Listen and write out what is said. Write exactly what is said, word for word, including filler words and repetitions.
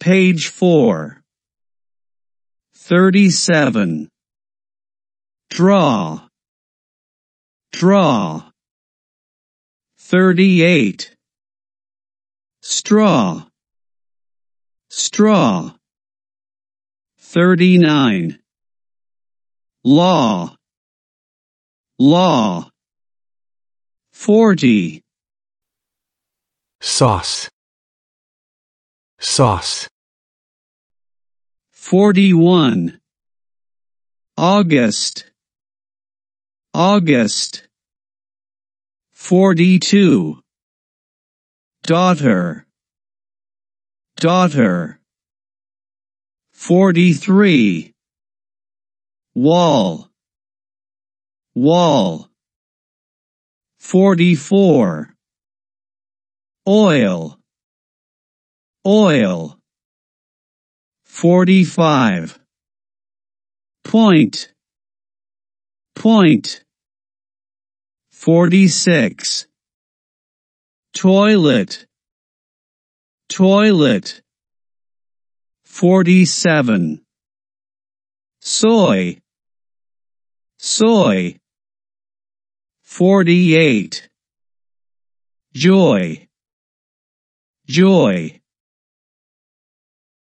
Page four. thirty-seven. Draw. Draw. thirty-eight. Straw. Straw. thirty-nine. Law. Law. forty. Sauce. Sauce. forty-one. August. August. forty-two. Daughter. Daughter. forty-three. Wall. Wall. forty-four. Oil. Oil. forty-five. Point. Point. forty-six. Toilet. Toilet. forty-seven. Soy. Soy. forty-eight. Joy. Joy.